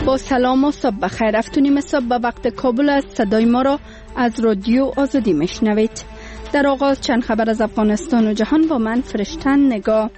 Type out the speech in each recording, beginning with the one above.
با سلام و صبح بخیر. افتونیم صبح به وقت کابل است. صدای ما را از رادیو آزادی میشنوید. در آغاز چند خبر از افغانستان و جهان با من فرشتن نگاه.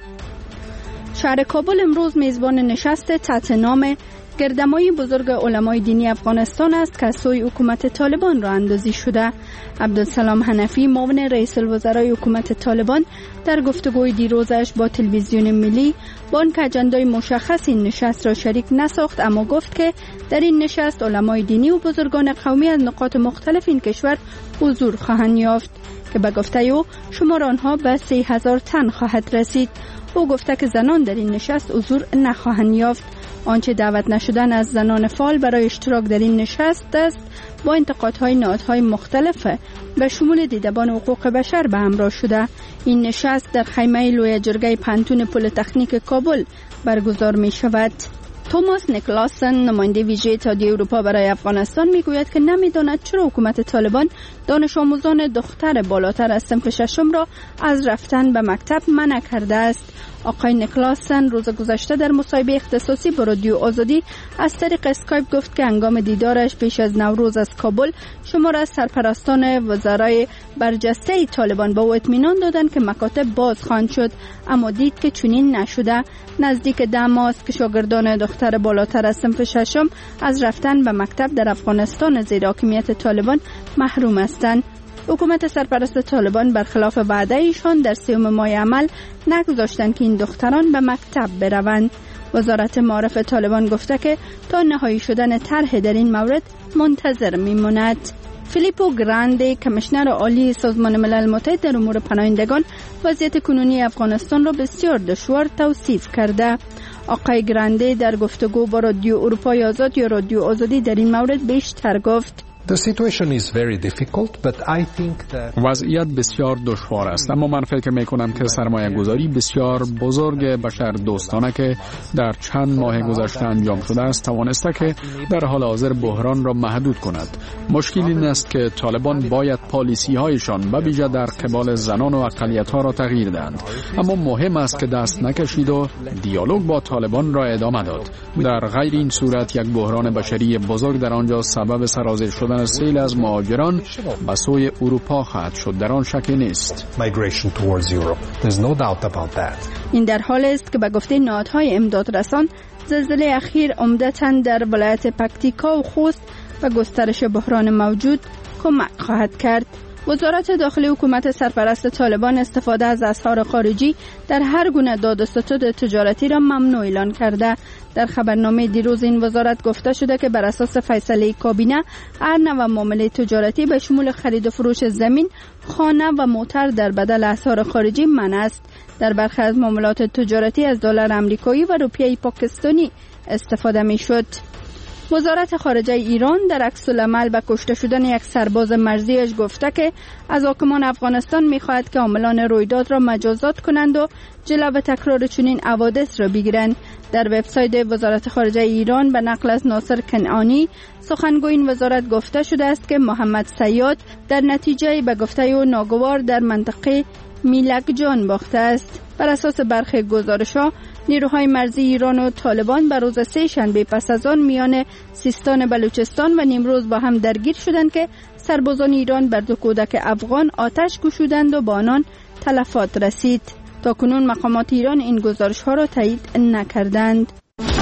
شهر کابل امروز میزبان نشست تحت نام گردمای بزرگ علمای دینی افغانستان است که از سوی حکومت طالبان را اندازی شده. عبدالسلام حنفی معاون رئیس الوزرای حکومت طالبان در گفتگوی دیروزش با تلویزیون ملی با آنکه اجندای مشخص این نشست را شریک نساخت، اما گفت که در این نشست علمای دینی و بزرگان قومی از نقاط مختلف این کشور حضور خواهند یافت که به گفته او شمار آنها به 3000 تن خواهد رسید. او گفته که زنان در این نشست حضور نخواهند یافت. آنچه دعوت نشدن از زنان فعال برای اشتراک در این نشست است با انتقادهای نهادهای مختلف به شمول دیدبان حقوق بشر به همراه شده. این نشست در خیمه لوی جرگه پانتون پلی‌تکنیک کابل برگزار می شود. توماس نیکلاسن نماینده ویژه اتحادیه اروپا برای افغانستان میگوید که نمیداند چرا حکومت طالبان دانش آموزان دختر بالاتر از صنف ششم را از رفتن به مکتب منع کرده است. آقای نیکلاسن روز گذشته در مصاحبه اختصاصی با رادیو آزادی از طریق اسکایپ گفت که هنگام دیدارش پیش از نوروز از کابل شمار از سرپرستان وزرای برجسته طالبان به او اطمینان دادند که مکاتب باز خواهند شد، اما دید که چنین نشده. نزدیک 10 ماه است که شاگردان دختر بالاتر از صنف ششم از رفتن به مکتب در افغانستان زیر حاکمیت طالبان محروم هستند. حکومت سرپرست طالبان برخلاف وعده ایشان در 3 ماه عمل نگذاشتند که این دختران به مکتب بروند. وزارت معارف طالبان گفته که تا نهایی شدن طرح در این مورد منتظر میماند. فیلیپو گراندی کمیشنر عالی سازمان ملل متحد در امور پناهندگان وضعیت کنونی افغانستان را بسیار دشوار توصیف کرده. آقای گراندی در گفتگو با رادیو اروپای آزاد یا رادیو آزادی در این مورد بیشتر گفت: وضعیت بسیار دشوار است، اما من فکر میکنم که سرمایه گذاری بسیار بزرگ بشر دوستانه که در چند ماه گذشته انجام شده است توانسته که در حال حاضر بحران را محدود کند. مشکل این است که طالبان باید پالیسی هایشان به ویژه در قبال زنان و اقلیت ها را تغییر دهند، اما مهم است که دست نکشید و دیالوگ با طالبان را ادامه داد. در غیر این صورت یک بحران بشری بزرگ در آنجا سبب سرازیر شدن سیل از مهاجران به سوی اروپا خواهد شد، در آن شکی نیست. این در حال است که به گفته نهادهای امداد رسان زلزله اخیر عمدتاً در ولایت پکتیکا و خوست و گسترش بحران موجود کمک خواهد کرد. وزارت داخلی حکومت سرپرست طالبان استفاده از اسعار خارجی در هر گونه داد و ستد تجارتی را ممنوع اعلان کرده. در خبرنامه دیروز این وزارت گفته شده که بر اساس فیصله کابینه هر نوع معامله تجارتی به شمول خرید و فروش زمین، خانه و موتر در بدل اسعار خارجی منع است. در برخی از معاملات تجارتی از دلار آمریکایی و روپیه پاکستانی استفاده می‌شد. وزارت خارجه ایران در عکس‌العمل به کشته شدن یک سرباز مرزیش گفته که از حاکمان افغانستان می‌خواهد که عاملان رویداد را مجازات کنند و جلو تکرار چنین حوادث را بگیرند. در وبسایت وزارت خارجه ایران به نقل از ناصر کنعانی سخنگوی این وزارت گفته شده است که محمد صیاد در نتیجه به گفته او ناگوار در منطقه میلک جان باخته است. بر اساس برخی گزارش‌ها نیروهای مرزی ایران و طالبان بر روز 3 شنبه پس از آن میان سیستان بلوچستان و نیمروز با هم درگیر شدند که سربازان ایران بر 2 کودک افغان آتش گشودند و با آنان تلفات رسید. تاکنون مقامات ایران این گزارش‌ها را تایید نکردند.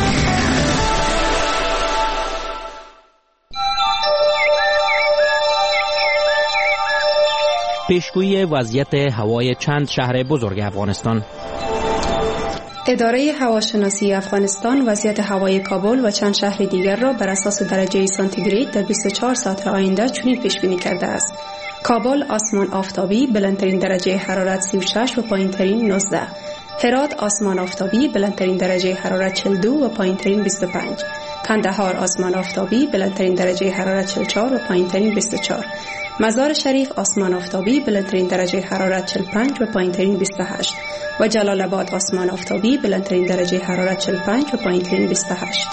پیشگویی وضعیت هوای چند شهر بزرگ افغانستان. اداره هواشناسی افغانستان وضعیت هوای کابل و چند شهر دیگر را بر اساس درجه سانتیگراد در 24 ساعت آینده چنین پیش بینی کرده است: کابل آسمان آفتابی، بلندترین درجه حرارت 36 و پایینترین 19. هرات آسمان آفتابی، بلندترین درجه حرارت 42 و پایینترین 25. کندهار آسمان آفتابی، بلندترین درجه حرارت 44 و پایینترین 24. مزار شریف آسمان آفتابی، بلندترین درجه حرارت 45 و پایینترین 28. و جلال آباد آسمان آفتابی، بلندترین درجه حرارت 45 و پایینترین 28.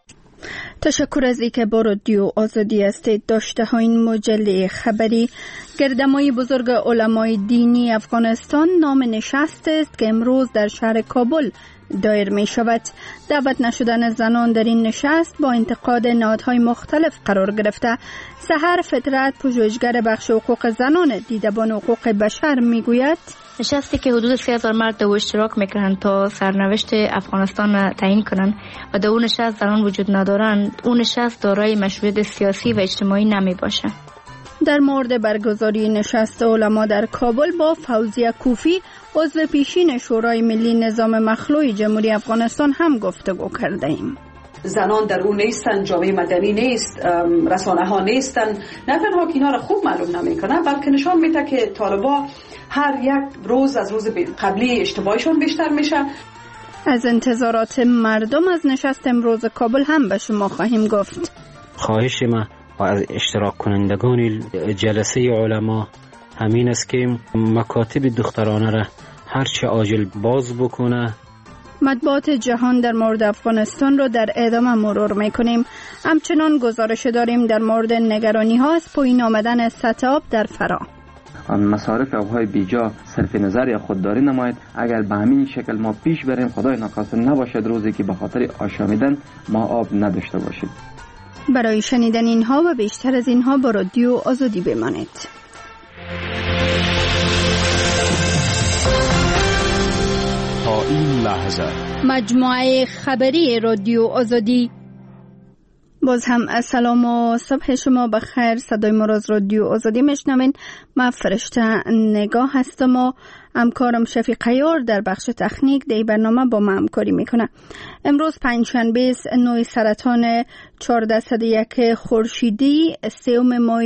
تشکر از اینکه با رادیو آزادی هستید. داشته ها این مجله خبری گردمای بزرگ علمای دینی افغانستان نام نشست است که امروز در شهر کابل دایر می شود. دعوت نشدن زنان در این نشست با انتقاد نهادهای مختلف قرار گرفته. سحر فطرت، پژوهشگر بخش حقوق زنان دیدبان حقوق بشر می گوید نشستی که حدود 30,000 مرد در اشتراک میکنند تا سرنوشت افغانستان تعیین کنند و در اون نشست زنان وجود ندارند، اون نشست دارای مشروعیت سیاسی و اجتماعی نمی باشه. در مورد برگزاری نشست علما در کابل با فوزیه کوفی، عضو پیشین شورای ملی نظام مخلوع جمهوری افغانستان هم گفتگو کرده ایم. زنان در اون نیستن، جامعه مدنی نیست، رسانه ها نیستن. نه تنها که اینا را خوب معلوم نمیکنه، بلکه نشان میده که طالبا هر یک روز از روز قبلی اشتباهشون بیشتر میشه. از انتظارات مردم از نشست امروز کابل هم به شما خواهیم گفت. خواهش ما و از اشتراک کنندگان جلسه علما همین است که مکاتب دخترانه را هرچه عاجل باز بکنه. مطبوعات جهان در مورد افغانستان رو در ادامه مرور میکنیم. همچنان گزارش داریم در مورد نگرانی ها از پایین آمدن سطح آب در فرا. مصارف آبهای بیجا صرف نظر یا خودداری نماید. اگر به همین شکل ما پیش بریم، خدای نخواسته نباشد روزی که به خاطر آشامیدن ما آب نداشته باشیم. برای شنیدن اینها و بیشتر از اینها با رادیو آزادی بمانید. تا این لحظه مجموعه خبری رادیو آزادی. باز هم سلام و صبح شما بخیر. صدای ما از رادیو آزادی میشنوین. من فرشته نگاه هستم و همکارم شفیق عیار در بخش تکنیک در برنامه با ما همکاری میکنه. امروز پنجشنبه است، 9 سرطان 1401 خورشیدی، 30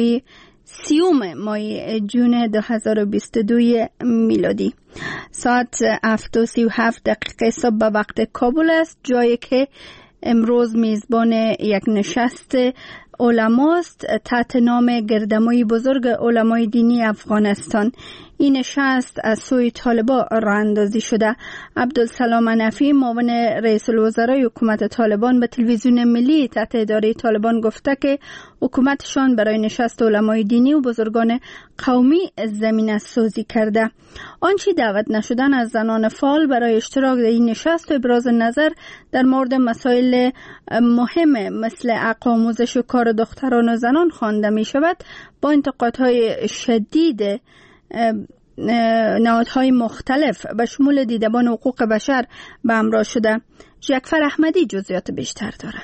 ماه جون 2022 میلادی. ساعت 7:37 صبح به وقت کابل است، جایی که امروز میزبان یک نشست علماست تحت نام گردمای بزرگ علمای دینی افغانستان. این نشست از سوی طالبان راه اندازی شده. عبدالسلام حنفی، معاون رئیس الوزرای حکومت طالبان، به تلویزیون ملی تحت اداره طالبان گفته که حکومتشان برای نشست علمای دینی و بزرگان قومی زمینه سازی کرده. آنچه دعوت نشدن از زنان فعال برای اشتراک در این نشست و ابراز نظر در مورد مسائل مهم مثل حق آموزش و کار دختران و زنان خوانده می شود، با انتقادهای شدید نهادهای مختلف به شمول دیدبان حقوق بشر به همراه شده. جعفر احمدی جزئیات بیشتر داره.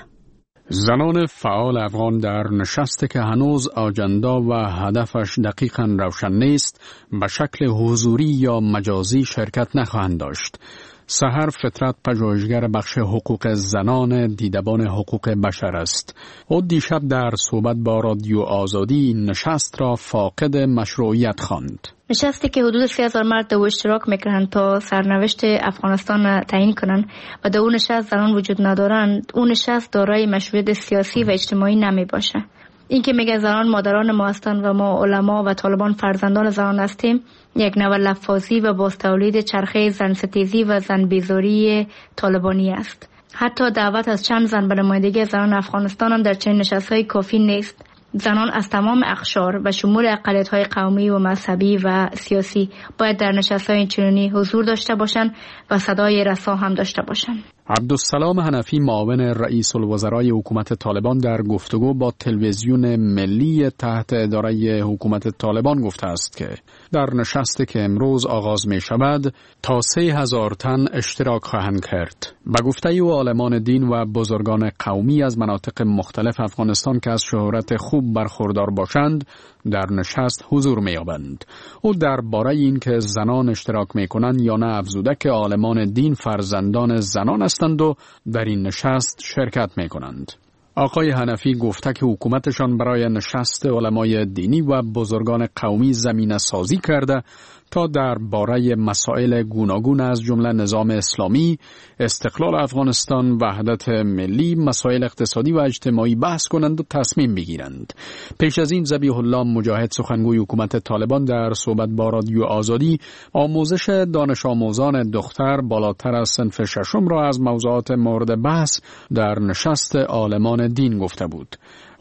زنان فعال افغان در نشستی که هنوز آجندا و هدفش دقیقاً روشن نیست، به شکل حضوری یا مجازی شرکت نخواهند داشت. سحر فطرت، پژوهشگر بخش حقوق زنان دیدبان حقوق بشر است. او دیشب در صحبت با رادیو آزادی نشست را فاقد مشروعیت خواند. نشستی که حدود 30,000 مرد در اشتراک میکنند تا سرنوشت افغانستان تعیین کنند و در اون نشست زنان وجود ندارند، اون نشست دارای مشروعیت سیاسی و اجتماعی نمی باشه. این که میگه زنان مادران ما هستند و ما علما و طالبان فرزندان زنان هستیم، یک نوع لفاظی و باز تولید چرخه زن ستیزی و زن بیزاری طالبانی است. حتی دعوت از چند زن به نمایندگی زنان افغانستان هم در چنین نشست‌های کافی نیست. زنان از تمام اقشار و شمول اقلیت‌های قومی و مذهبی و سیاسی باید در نشست‌های چنینی حضور داشته باشند و صدای رسا هم داشته باشند. عبدالسلام حنفی، معاون رئیس الوزرای حکومت طالبان، در گفتگو با تلویزیون ملی تحت اداره حکومت طالبان گفته است که در نشستی که امروز آغاز می شود تا 3,000 تن اشتراک خواهند کرد. به گفته او عالمان دین و بزرگان قومی از مناطق مختلف افغانستان که از شهرت خوب برخوردار باشند در نشست حضور می یابند. او درباره این که زنان اشتراک می کنند یا نه افزوده که عالمان دین فرزندان زنان هستند و در این نشست شرکت می کنند. آقای حنفی گفته که حکومتشان برای نشست علمای دینی و بزرگان قومی زمینه سازی کرده تا درباره مسائل گوناگون از جمله نظام اسلامی، استقلال افغانستان، وحدت ملی، مسائل اقتصادی و اجتماعی بحث کنند و تصمیم بگیرند. پیش از این ذبیح الله مجاهد، سخنگوی حکومت طالبان، در صحبت با رادیو آزادی آموزش دانش آموزان دختر بالاتر از صنف ششم را از موضوعات مورد بحث در نشست عالمان دین گفته بود.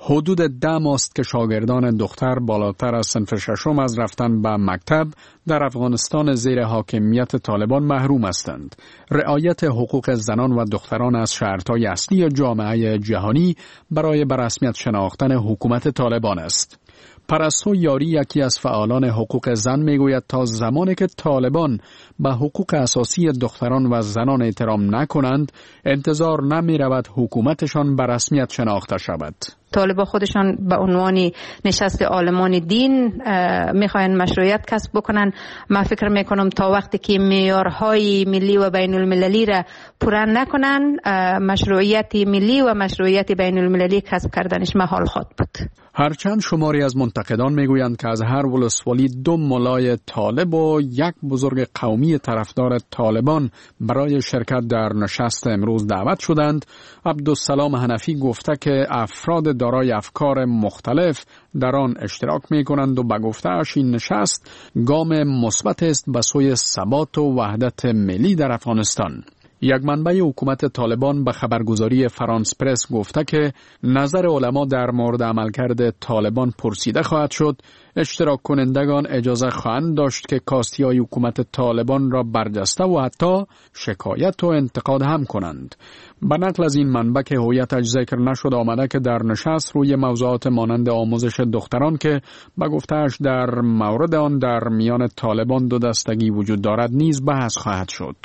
حدود 10 ماست که شاگردان دختر بالاتر از صنف ششم از رفتن به مکتب در افغانستان زیر حاکمیت طالبان محروم هستند. رعایت حقوق زنان و دختران از شرطهای اصلی جامعه جهانی برای به رسمیت شناختن حکومت طالبان است. پرستو یاری یکی از فعالان حقوق زن میگوید تا زمانی که طالبان به حقوق اساسی دختران و زنان احترام نکنند، انتظار نمی رود حکومتشان به رسمیت شناخته شود. طالبان خودشان به عنوان نشست عالمان دین میخواین مشروعیت کسب بکنن. من فکر میکنم تا وقتی که معیارهای ملی و بین المللی را پورا نکنن، مشروعیت ملی و مشروعیت بین المللی کسب کردنش محال خواهد بود. هرچند شماری از منتقدان میگویند که از هر ولسوالی 2 ملای طالب و 1 بزرگ قومی طرفدار طالبان برای شرکت در نشست امروز دعوت شدند، عبدالسلام حنفی گفته که افراد دارای افکار مختلف در آن اشتراک می کنند و به گفته‌اش این نشست گام مثبت است به سوی ثبات و وحدت ملی در افغانستان. یک منبع حکومت طالبان به خبرگزاری فرانس پرس گفته که نظر علما در مورد عملکرد طالبان پرسیده خواهد شد. اشتراک کنندگان اجازه خواهند داشت که کاستی‌های حکومت طالبان را برجسته و حتی شکایت و انتقاد هم کنند. به نقل از این منبع که هویتش ذکر نشد آمده که در نشست روی موضوعات مانند آموزش دختران که به گفته‌اش در مورد آن در میان طالبان 2 دستگی وجود دارد نیز بحث خواهد شد.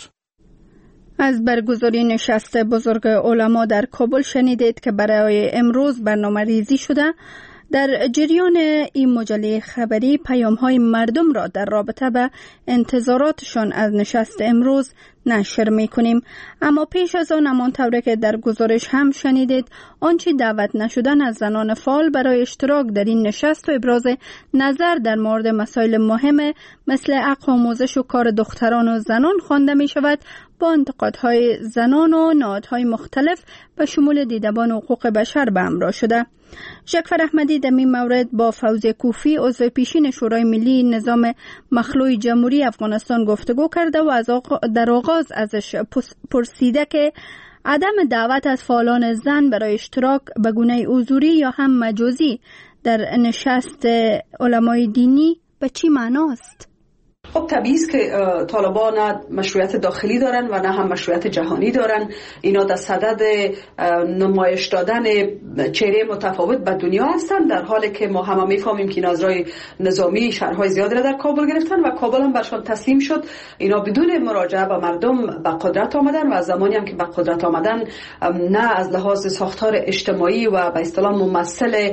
از برگزاری نشست بزرگ علما در کابل شنیدید که برای امروز برنامه ریزی شده. در جریان این مجله خبری پیام‌های مردم را در رابطه به انتظاراتشان از نشست امروز نشر می‌کنیم. اما پیش از آن همانطور که در گزارش هم شنیدید، آنچه دعوت نشدن از زنان فعال برای اشتراک در این نشست و ابراز نظر در مورد مسائل مهم مثل حق آموزش و کار دختران و زنان خوانده می‌شود، با انتقادهای زنان و نهادهای مختلف به شمول دیدبان حقوق بشر به همراه شده. جعفر احمدی در این مورد با فوزی کوفی عضو پیشین شورای ملی نظام مخلوع جمهوری افغانستان گفتگو کرده و در آغاز ازش پرسیده که عدم دعوت از فعالان زن برای اشتراک به گونه حضوری یا هم مجازی در نشست علمای دینی به چی معناست؟ خب طبیعی است که طالبان نه مشروعیت داخلی دارن و نه هم مشروعیت جهانی دارن. اینا در صدد نمایش دادن چهره متفاوت به دنیا هستن، در حالی که ما همه میفهمیم که اینا از راه نظامی شهرهای زیادی را در کابل گرفتن و کابل هم برشان تسلیم شد. اینا بدون مراجعه به مردم به قدرت آمدن و زمانی هم که به قدرت آمدن نه از لحاظ ساختار اجتماعی و به اصطلاح ممثل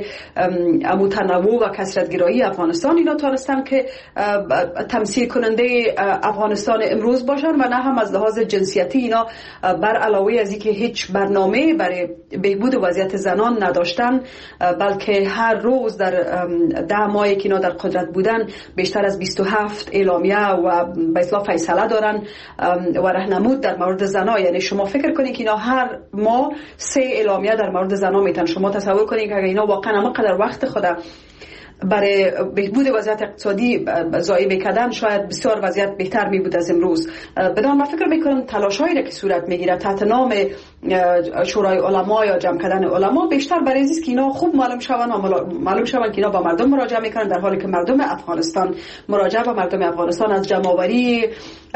متنوع و کثرت‌گرایی افغانستان اینا تونستن که تمثیل کننده افغانستان امروز باشن و نه هم از لحاظ جنسیتی اینا بر علاوه از اینکه هیچ برنامه برای بهبود وضعیت زنان نداشتن، بلکه هر روز در 10 ماهی که اینا در قدرت بودن بیشتر از 27 اعلامیه و به اصطلاح فیصله دارن و راهنمود در مورد زنا. یعنی شما فکر کنید که اینا هر ماه 3 اعلامیه در مورد زنا میتن. شما تصور کنید که اگه اینا واقعا همینقدر وقت خود برای بهبود وضعیت اقتصادی ضایع می‌کردن، شاید بسیار وضعیت بهتر می بود از امروز. بدان من فکر می‌کنم تلاش‌هایی که صورت می‌گیره تحت نام شورای علما یا جمع کردن علما بیشتر برای اینه که اینا خوب معلوم شون که اینا با مردم مراجعه می‌کنن، در حالی که مردم افغانستان مراجعه با مردم افغانستان از جمع‌آوری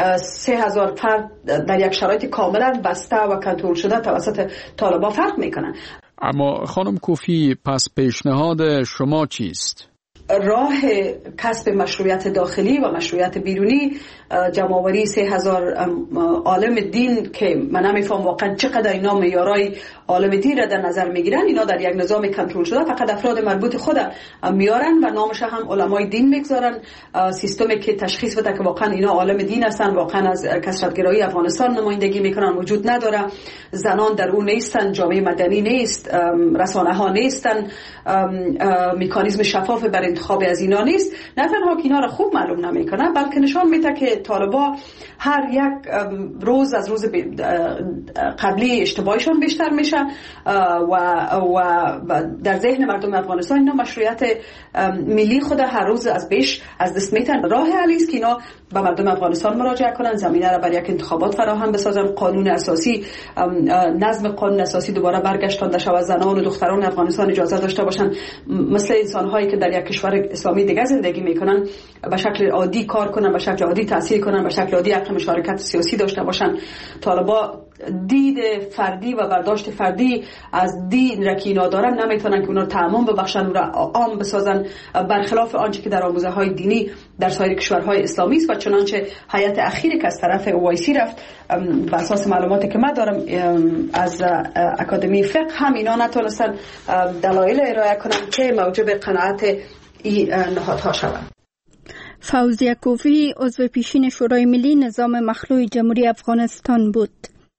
3000 فرد در یک شرایط کاملا بسته و کنترل شده توسط طالبان فرق می‌کنن. اما خانم کوفی، پس پیشنهاد شما چیست؟ راه کسب مشروعیت داخلی و مشروعیت بیرونی، جمع‌آوری 3000 عالم دین که من نمیفهم واقعا چقدر اینا معیارای عالم دین را در نظر میگیرن. اینا در یک نظام کنترل شده فقط افراد مربوط خود میارن و نامش هم علمای دین میگذارن. سیستمی که تشخیص بده که واقعا اینا عالم دین هستن، واقعا از کثرت‌گرایی افغانستان نمایندگی میکنن وجود نداره. زنان در اون نیستن، جامعه مدنی نیست، رسانه ها نیستن، مکانیزم شفاف برای انتخاب از اینا نیست، نه تنها که اینا را خوب معلوم نمیکنه بلکه نشان میده که طالبا هر یک روز از روز قبلی اشتباهشون بیشتر میشه و در ذهن مردم افغانستان اینا مشروعیت ملی خود هر روز از بیش از دست میتن. راه حلی است که اینا به مردم افغانستان مراجعه کنن، زمینه را برای یک انتخابات فراهم بسازن، قانون اساسی، نظم قانون اساسی دوباره برگشتانده شود، زنان و دختران افغانستان اجازه داشته باشن مثل انسان‌هایی که در یک کشور اسلامی دیگه زندگی میکنن به شکل عادی کار کنن، به شکل عادی تحصیل کنن، به شکل عادی حق مشارکت سیاسی داشته باشن. طالبا دید فردی و برداشت فردی از دین را که اینا دارن نمیتونن که اونا رو تعمیم ببخشن و عام بسازن، برخلاف آنچه که در آموزه‌های دینی در سایر کشورهای اسلامی است. و چنانچه هیئت اخیری که از طرف OIC رفت بر اساس معلوماتی که من دارم از اکادمی فقه هم اینا نتونستن دلایل ارائه کنن که موجب قناعت این نهادها شوند. فوزیه کوفی عضو پیشین شورای ملی نظام مخلوع جمهوری افغانستان بود.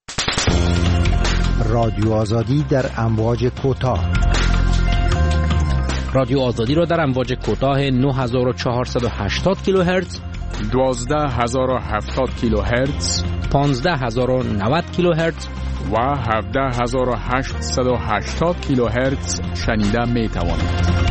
رادیو آزادی در امواج کوتاه. رادیو آزادی را در امواج کوتاه 9480 کیلوهرتز، 12070 کیلوهرتز، 15090 کیلوهرتز و 17880 کیلوهرتز شنیده می توانید.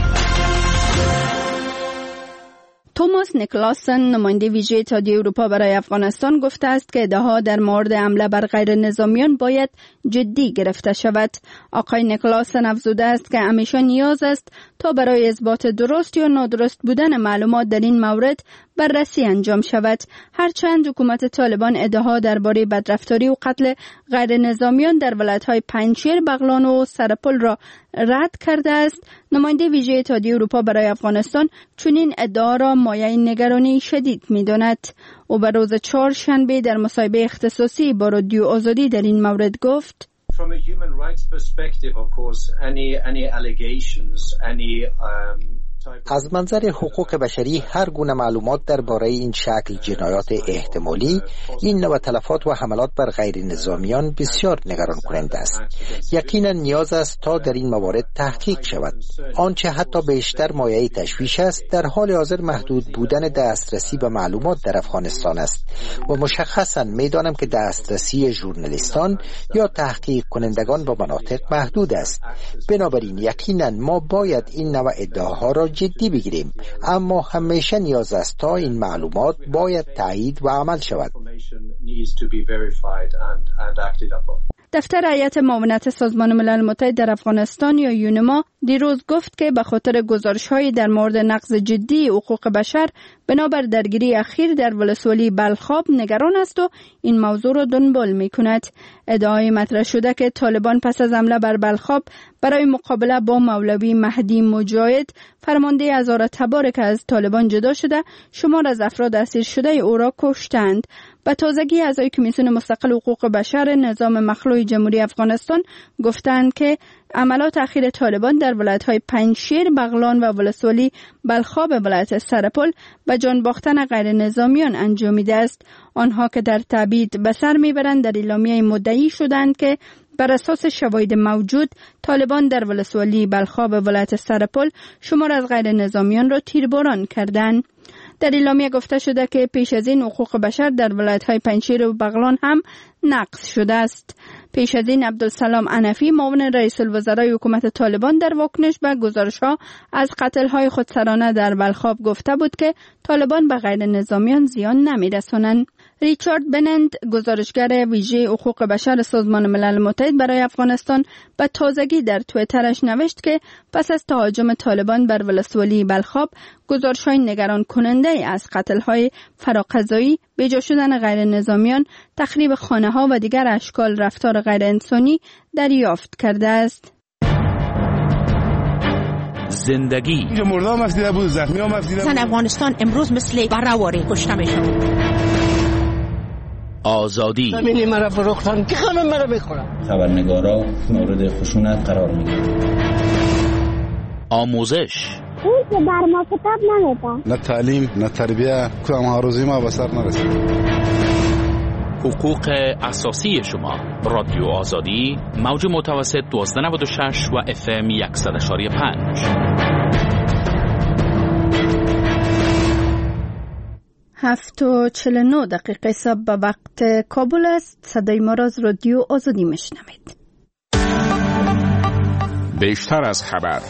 توماس نیکلاسن نماینده ویژه اتحادیه اروپا برای افغانستان گفته است که ادعاها در مورد حمله بر غیر نظامیان باید جدی گرفته شود. آقای نیکلاسن افزوده است که همیشه نیاز است تا برای اثبات درست یا نادرست بودن معلومات در این مورد بررسی انجام شود. هرچند حکومت طالبان ادعاها درباره بدرفتاری و قتل غیر نظامیان در ولایت‌های پنجشیر، بغلان و سرپل را رد کرده است، نماینده ویژه اتحادیه اروپا برای افغانستان چنین ادعا را مایه نگرانی شدید می‌داند. او به روز چهارشنبه در مصاحبه اختصاصی با رادیو آزادی در این مورد گفت: From a human rights perspective, of course, any allegations, از منظر حقوق بشری هر گونه معلومات درباره این شکل جنایات احتمالی، این نوع تلفات و حملات بر غیر نظامیان بسیار نگران کننده است. یقینا نیاز است تا در این موارد تحقیق شود. آنچه حتی بیشتر مایه تشویش است در حال حاضر محدود بودن دسترسی به معلومات در افغانستان است و مشخصا میدانم که دسترسی ژورنالیستان یا تحقیق کنندگان به مناطق محدود است. بنابراین یقینا ما باید این نوع ادعاها را جدی بگیریم، اما همیشه نیاز است تا این معلومات باید تایید و عمل شود. دفتر هیئت معاونت سازمان ملل متحد در افغانستان یا یونما دیروز گفت که به خاطر گزارش‌های در مورد نقض جدی حقوق بشر بنابر درگیری اخیر در ولسوالی بلخاب نگران است و این موضوع را دنبال می‌کند. ادعای مطرح شده که طالبان پس از حمله بر بلخاب برای مقابله با مولوی مهدی مجاهد، فرمانده هزاره تبار که از طالبان جدا شده، شمار از افراد اسیر شده او را کشتند. به تازگی اعضای کمیسیون مستقل حقوق بشر نظام مخلوع جمهوری افغانستان گفتند که عملات اخیر طالبان در ولایت‌های پنجشیر، بغلان و ولسوالی بلخاب ولایت سرپل به جان باختن غیر نظامیان انجامیده است. آنها که در تبعید به سر میبرند در اعلامیه مدعی شدند که بر اساس شواهد موجود طالبان در ولسوالی بلخاب ولایت سرپل شمار از غیر نظامیان را تیرباران کردند. در اعلامیه گفته شده که پیش از این حقوق بشر در ولایت‌های پنجشیر و بغلان هم نقض شده است. پیش از این عبدالسلام عنفی معاون رئیس الوزرای حکومت طالبان در واکنش به گزارش‌ها از قتل‌های خودسرانه در بلخاب گفته بود که طالبان به غیر نظامیان زیان نمی‌رسانند. ریچارد بنند، گزارشگر ویژه حقوق بشر سازمان ملل متحد برای افغانستان، به تازگی در توییترش نوشت که پس از تهاجم طالبان بر ولسوالی بلخاب، گزارش‌های نگران کننده از قتل‌های فراقضایی، بیجا شدن غیر نظامیان، تخریب خانه‌ها و دیگر اشکال رفتار غیر انسانی دریافت کرده است. زندگی مردم مفیده بود، زخمی ها مفیده بود. زن افغانستان امروز مثل بره‌واره کشته میشن. آزادی زمینی مرا فروختن که خانم مرا میخورن. خبرنگارا مورد خشونت قرار میگیرن. آموزش اون که بر ما کتاب نمیده. نه تعلیم نه تربیه، کدام هاروزی ما به سر نرسید. حقوق اساسی شما. رادیو آزادی، موج متوسط 1296 و FM 100.5. 7:49 صبح به وقت کابل است. صدای ما را از رادیو آزادی میشنوید. بیشتر از خبر.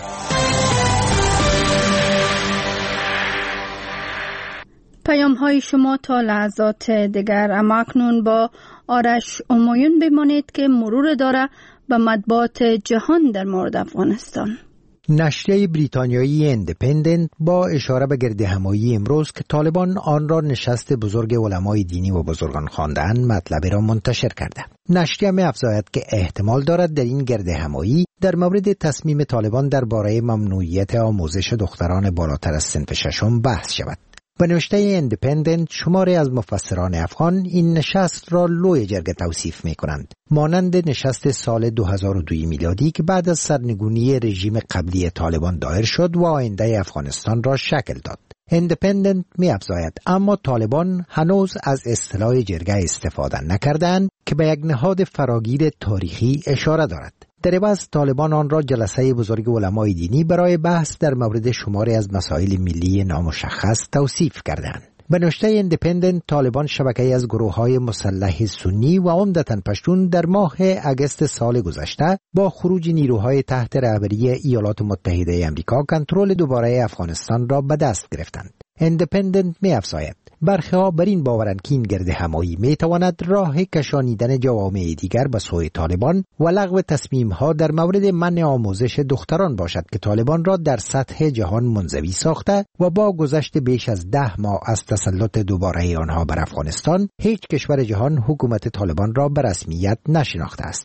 پیام های شما تا لحظات دیگر. اما اکنون با آرش امایون بمانید که مرور داره به مطبوعات جهان در مورد افغانستان. نشریه بریتانیایی اندیپندنت با اشاره به گردهمایی امروز که طالبان آن را نشست بزرگ علمای دینی و بزرگان خواندند مطلب را منتشر کرده. نشریه می‌افزاید که احتمال دارد در این گردهمایی در مورد تصمیم طالبان درباره ممنوعیت آموزش دختران بالاتر از صنف ششم بحث شود. به نوشته اندیپندنت شماری از مفسران افغان این نشست را لوی جرگه توصیف می کنند، مانند نشست سال 2002 میلادی که بعد از سرنگونی رژیم قبلی طالبان دایر شد و آینده افغانستان را شکل داد. اندیپندنت می افزاید اما طالبان هنوز از اصطلاح جرگه استفاده نکردند که به یک نهاد فراگیر تاریخی اشاره دارد. در عوض طالبان آن را جلسه بزرگ علمای دینی برای بحث در مورد شماری از مسائل ملی نامشخص توصیف کردند. به نوشته اندیپندنت طالبان شبکه‌ای از گروه‌های مسلح سنی و عمدتاً پشتون در ماه اگست سال گذشته با خروج نیروهای تحت رهبری ایالات متحده آمریکا کنترل دوباره افغانستان را به دست گرفتند. اندیپندنت می‌افزاید برخی‌ها بر این باورند که این گردهمایی می‌تواند راه کشانیدن جوامع دیگر به سوی طالبان و لغو تصمیم‌ها در مورد منع آموزش دختران باشد که طالبان را در سطح جهان منزوی ساخته و با گذشت بیش از 10 ماه از تسلط دوباره آنها بر افغانستان هیچ کشور جهان حکومت طالبان را به رسمیت نشناخته است.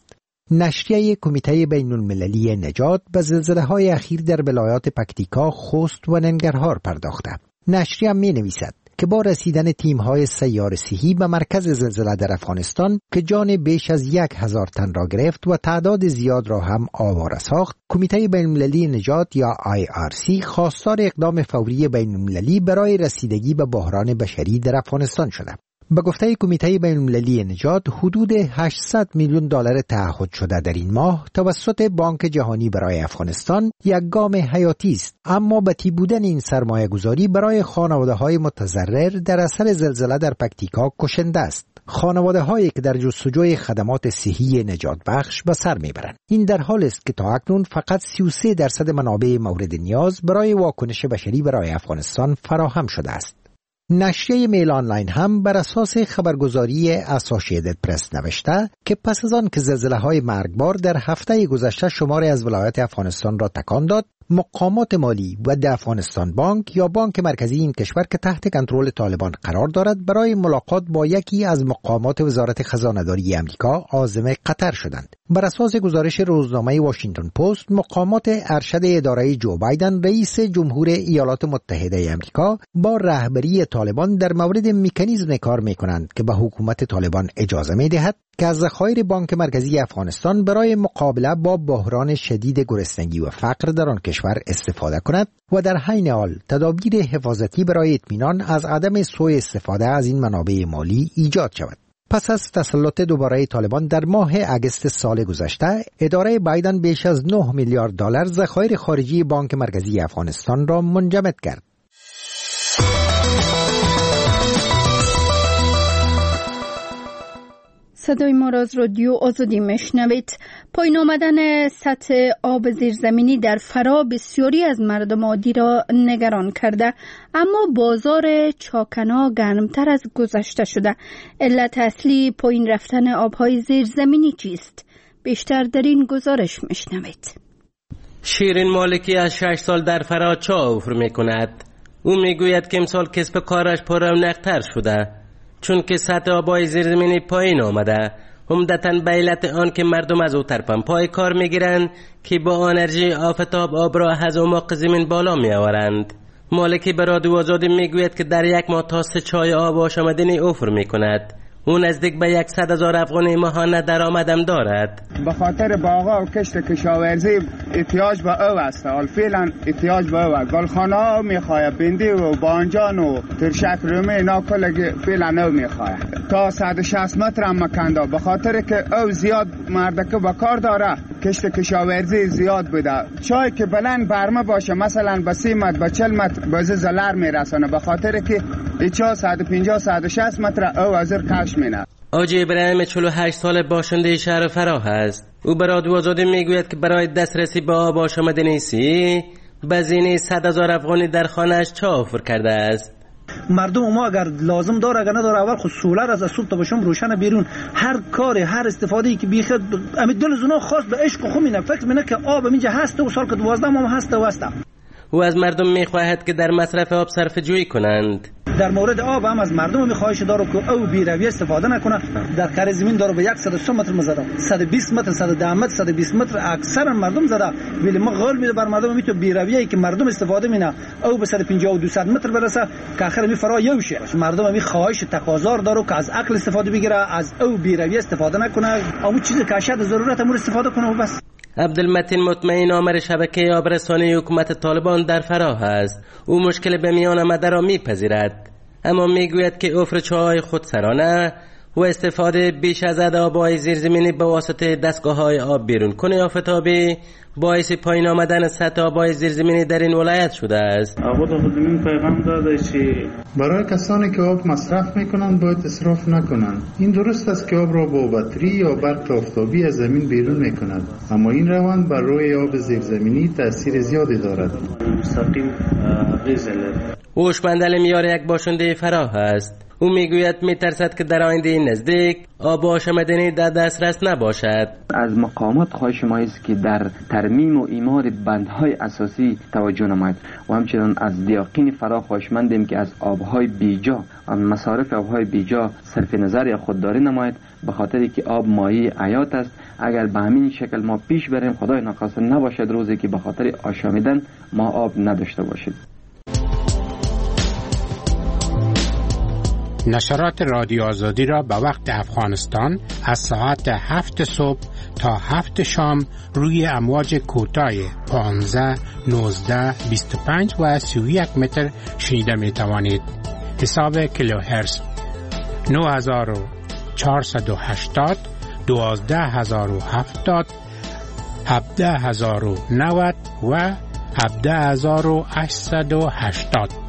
نشریه کمیته بین‌المللی نجات به زلزله‌های اخیر در ولایات پکتیکا، خوست و ننگرهار پرداخته. نشریه می‌نویسد که با رسیدن تیم‌های سیار صحی به مرکز زلزله در افغانستان که جان بیش از 1000 تن را گرفت و تعداد زیاد را هم آواره ساخت، کمیته بین‌المللی نجات یا IRC خواستار اقدام فوری بین‌المللی برای رسیدگی به بحران بشری در افغانستان شده. به گفته کمیته بین‌المللی نجات حدود 800 میلیون دلار تعهد شده در این ماه توسط بانک جهانی برای افغانستان یک گام حیاتی است، اما بتی بودن این سرمایه گذاری برای خانواده‌های متضرر در اثر زلزله در پکتیکا کشنده است. خانواده هایی که در جستجوی خدمات صحی نجات بخش به سر میبرند. این در حال است که تا اکنون فقط 33% منابع مورد نیاز برای واکنش بشری برای افغانستان فراهم شده است. نشریه میل آنلاین هم بر اساس خبرگزاری اسوسییتد پرس نوشته که پس از آن که زلزله‌های مرگبار در هفته گذشته شماری از ولایات افغانستان را تکان داد، مقامات مالی و د افغانستان بانک یا بانک مرکزی این کشور که تحت کنترل طالبان قرار دارد برای ملاقات با یکی از مقامات وزارت خزانه‌داری آمریکا عازم قطر شدند. بر اساس گزارش روزنامه واشنگتن پست، مقامات ارشد اداره جو بایدن رئیس جمهور ایالات متحده آمریکا با رهبری طالبان در مورد مکانیزم کار می‌کنند که به حکومت طالبان اجازه می‌دهد که از ذخایر بانک مرکزی افغانستان برای مقابله با بحران شدید گرسنگی و فقر در آن کشور استفاده کند و در حین حال تدابیر حفاظتی برای اطمینان از عدم سوء استفاده از این منابع مالی ایجاد شود. پس از تسلط دوباره طالبان در ماه اگست سال گذشته، اداره بایدن بیش از 9 میلیارد دلار ذخایر خارجی بانک مرکزی افغانستان را منجمد کرد. صدای ما را از رادیو آزادی میشنوید. پایین آمدن سطح آب زیرزمینی در فرا بسیاری از مردم عادی را نگران کرده، اما بازار چاکنا گرمتر از گذشته شده. علت اصلی پایین رفتن آبهای زیرزمینی چیست؟ بیشتر در این گزارش میشنوید. شیرین مالکی از 6 سال در فرا چاه حفر میکند. او میگوید که امسال کسب کارش پررونق‌تر شده چون که سطح آبهای زیرزمینی پایین آمده، عمدتاً به علت آن که مردم از او پای کار میگیرند که با انرژی آفتاب آب را از اعماق زمین بالا میآورند. مالکی به رادیو آزادی میگوید که در یک ماه تا 3 چای آب آشامیدنی افر میکند. او نزدیک به 100,000 افغانی ماهانه درآمدم دارد. به خاطر باغا و کشت کشاورزی احتیاج به او است. حال فعلا احتیاج به او است. گلخانه ها میخواه، بندی و بانجان و ترشک رومی اینا کل فعلا او میخواه. تا 160 متر هم مکنده، به خاطر که او زیاد مردکه با کار داره کشت کشاورزی زیاد بوده. چای که بلند برمه باشه مثلا به 30 متر به 40 متر بازه زلر میرسانه، به خاطر که ایچا 150 160 متر او ازر کش مینه. آجی ابراهیم 48 سال باشنده شهر فراه است. او به رادیو آزادی میگوید که برای دسترسی به آب آشامیدنیسی بزینه 100,000 افغانی در خانه‌اش چاوفر کرده است. مردم ما اگر لازم داره اگر نداره اول خود سولر از صبح تا شام روشن بیرون، هر کاری هر استفاده‌ای که بیخد امید دل زنا خاص به عشق خو مینه، فکر مینه که آب اینجا هست و سال که 12 ماه هست و هست. او از مردم میخواهد که در مصرف آب صرفه جویی کنند. در مورد آب هم از مردم میخواهش داره که او بی‌رویه استفاده نکنه. در کار زمین داره به 100 متر مزده، 120 متر 110 متر 120 متر اکثر مردم زده، ولی ما قول میده بر مردم میتو بی‌رویه که مردم استفاده مینه او به 150 و 200 متر برسه که آخر می فرا یوشه. مردم می خواهش تقاضا داره که از عقل استفاده بگیره، از او بی‌رویه استفاده نکنه، اون چیزی که اشد ضرورت امور استفاده کنه و بس. عبدالمتین مطمئن آمر شبکه آبرسانی حکومت طالبان در فراه است. او مشکل به میان آمده را میپذیرد، اما میگوید که افر چاهای خودسرانه و استفاده بیش از حد آب‌های زیرزمینی به واسطه دستگاه‌های آب بیرون کنه آفتابی باعث پایین آمدن سطح آب‌های زیرزمینی در این ولایت شده است. آقا خودمون پیغام داده که برای کسانی که آب مصرف میکنند باید اسراف نکنند. این درست است که آب را با بطری یا برق آفتابی از زمین بیرون میکنند، اما این روند بر روی آب زیرزمینی تاثیر زیادی دارد. مستقیم هوشمند میار یک باشنده فراه است. او میگوید میترسد که در آینده نزدیک آب آشامیدنی در دسترس نباشد. از مقامات خواهش ما است که در ترمیم و اعمار بندهای اساسی توجه نماید و همچنین از دیاقین فراه خواهشمندیم که از آبهای بیجا، مصارف آبهای بیجا صرف نظر خودداری نماید، به خاطری که آب مایه حیات است. اگر به همین شکل ما پیش بریم خدای نخواسته نباشد روزی که به خاطر آشامیدن ما آب نداشته باشیم. نشرات رادیو آزادی را به وقت افغانستان از ساعت 7 صبح تا 7 شام روی امواج کوتاه 15 19 25 و 31 متر شنیده می توانید. حساب کیلوهرتز 9480 12070 17090 و 17880.